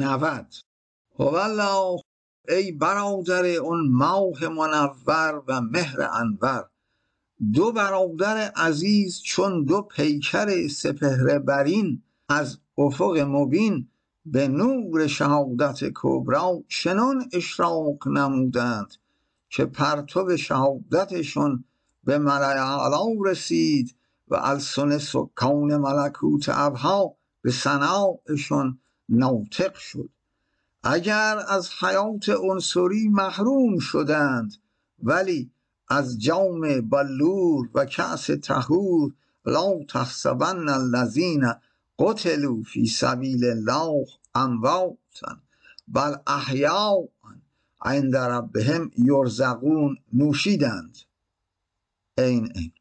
90. هوالله، ای برادر اون ماه منور و مهر انور، دو برادر عزیز چون دو پیکر سپهر برین، از افق مبین به نور شهادت کبری چنان اشراق نمودند که پرتو شهادتشون به ملأ اعلی رسید و السن سکان ملکوت ابها به ثنایشون ناطق شد. اگر از حیات عنصری محروم شدند، ولی از جام بلور و کأس طهور لا تحسبن الذین قتلوا فی سبیل الله امواتا بل احیاء عند ربهم یرزقون نوشیدند. این